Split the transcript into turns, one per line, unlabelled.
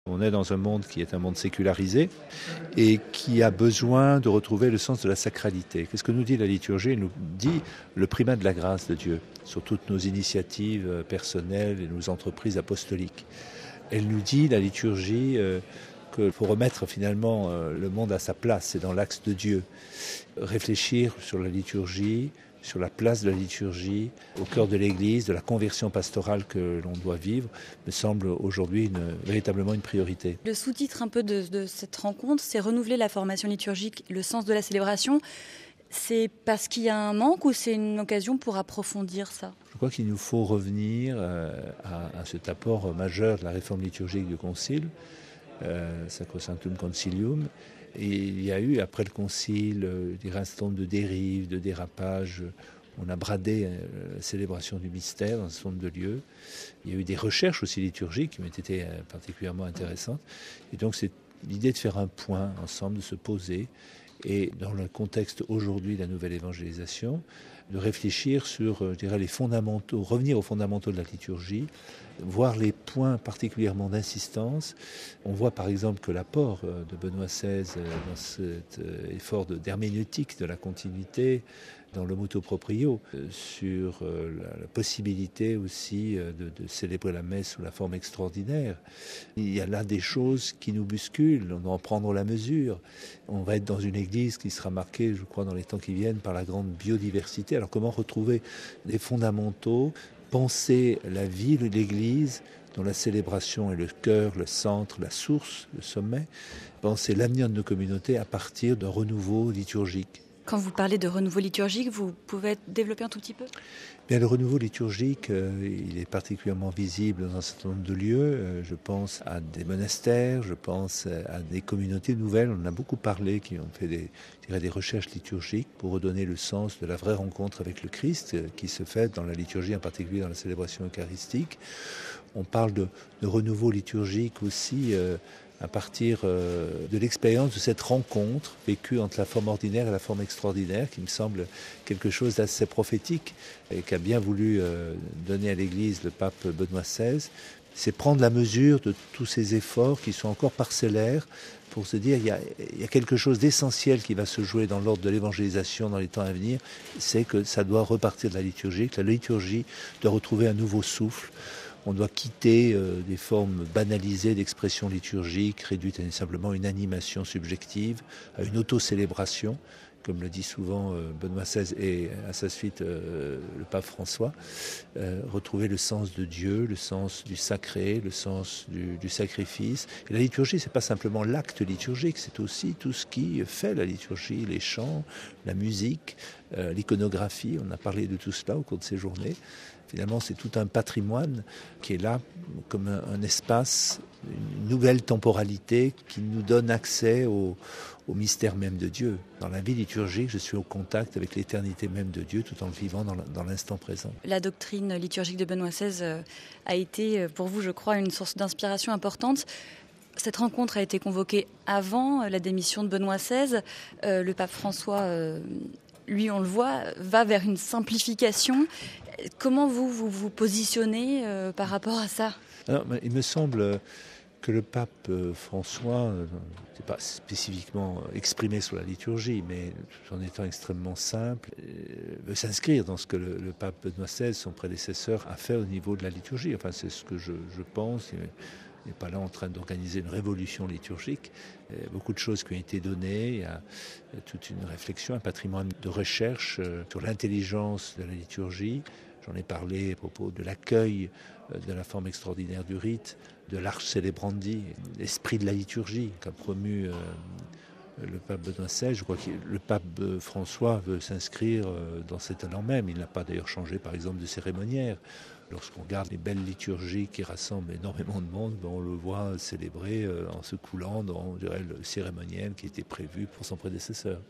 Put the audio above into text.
On est dans un monde qui est un monde sécularisé et qui a besoin de retrouver le sens de la sacralité. Qu'est-ce que nous dit la liturgie? Elle nous dit le primat de la grâce de Dieu sur toutes nos initiatives personnelles et nos entreprises apostoliques. Elle nous dit, la liturgie, qu'il faut remettre finalement le monde à sa place, c'est dans l'axe de Dieu. Réfléchir sur la liturgie, sur la place de la liturgie, au cœur de l'Église, de la conversion pastorale que l'on doit vivre, me semble aujourd'hui véritablement une priorité.
Le sous-titre un peu de cette rencontre, c'est renouveler la formation liturgique, le sens de la célébration. C'est parce qu'il y a un manque ou c'est une occasion pour approfondir ça?
Je crois qu'il nous faut revenir à cet apport majeur de la réforme liturgique du Concile, Sacrosanctum Concilium. Et il y a eu, après le Concile, un certain nombre de dérives, de dérapages. On a bradé la célébration du mystère dans un certain nombre de lieux. Il y a eu des recherches aussi liturgiques qui ont été particulièrement intéressantes. Et donc c'est l'idée de faire un point ensemble, de se poser. Et dans le contexte aujourd'hui de la nouvelle évangélisation, de réfléchir sur, les fondamentaux, revenir aux fondamentaux de la liturgie, voir les points particulièrement d'insistance. On voit par exemple que l'apport de Benoît XVI dans cet effort d'herméneutique de la continuité, dans le motu proprio, sur la possibilité aussi de célébrer la messe sous la forme extraordinaire. Il y a là des choses qui nous bousculent, on doit en prendre la mesure. On va être dans une église qui sera marquée, je crois, dans les temps qui viennent, par la grande biodiversité. Alors comment retrouver les fondamentaux, penser la vie de l'église, dont la célébration est le cœur, le centre, la source, le sommet, penser l'avenir de nos communautés à partir d'un renouveau liturgique.
Quand vous parlez de renouveau liturgique, vous pouvez développer un tout petit peu?
Bien, le renouveau liturgique, il est particulièrement visible dans un certain nombre de lieux. Je pense à des monastères, je pense à des communautés nouvelles. On en a beaucoup parlé, qui ont fait des recherches liturgiques pour redonner le sens de la vraie rencontre avec le Christ, qui se fait dans la liturgie, en particulier dans la célébration eucharistique. On parle de renouveau liturgique aussi à partir de l'expérience de cette rencontre vécue entre la forme ordinaire et la forme extraordinaire, qui me semble quelque chose d'assez prophétique et qu'a bien voulu donner à l'Église le pape Benoît XVI. C'est prendre la mesure de tous ces efforts qui sont encore parcellaires pour se dire il y a quelque chose d'essentiel qui va se jouer dans l'ordre de l'évangélisation dans les temps à venir, c'est que ça doit repartir de la liturgie, que la liturgie doit retrouver un nouveau souffle. On doit quitter des formes banalisées d'expression liturgique, réduites à simplement une animation subjective, à une auto-célébration, comme le dit souvent Benoît XVI et à sa suite le pape François. Retrouver le sens de Dieu, le sens du sacré, le sens du sacrifice. Et la liturgie, c'est pas simplement l'acte liturgique, c'est aussi tout ce qui fait la liturgie, les chants, la musique, l'iconographie. On a parlé de tout cela au cours de ces journées. Finalement, c'est tout un patrimoine qui est là comme un espace, une nouvelle temporalité qui nous donne accès au mystère même de Dieu. Dans la vie liturgique, je suis au contact avec l'éternité même de Dieu tout en le vivant dans l'instant présent.
La doctrine liturgique de Benoît XVI a été pour vous, je crois, une source d'inspiration importante. Cette rencontre a été convoquée avant la démission de Benoît XVI. Le pape François, lui, on le voit, va vers une simplification. Comment vous positionnez par rapport à ça?
Alors, il me semble que le pape François, n'est pas spécifiquement exprimé sur la liturgie, mais en étant extrêmement simple, veut s'inscrire dans ce que le pape Benoît XVI, son prédécesseur, a fait au niveau de la liturgie. Enfin, c'est ce que je pense. Il n'est pas là en train d'organiser une révolution liturgique. Il y a beaucoup de choses qui ont été données. Il y a toute une réflexion, un patrimoine de recherche sur l'intelligence de la liturgie. J'en ai parlé à propos de l'accueil de la forme extraordinaire du rite, de l'Ars Celebrandi, l'esprit de la liturgie qu'a promu le pape Benoît XVI. Je crois que le pape François veut s'inscrire dans cet élan même. Il n'a pas d'ailleurs changé, par exemple, de cérémoniaire. Lorsqu'on regarde les belles liturgies qui rassemblent énormément de monde, on le voit célébrer en se coulant dans le cérémoniel qui était prévu pour son prédécesseur.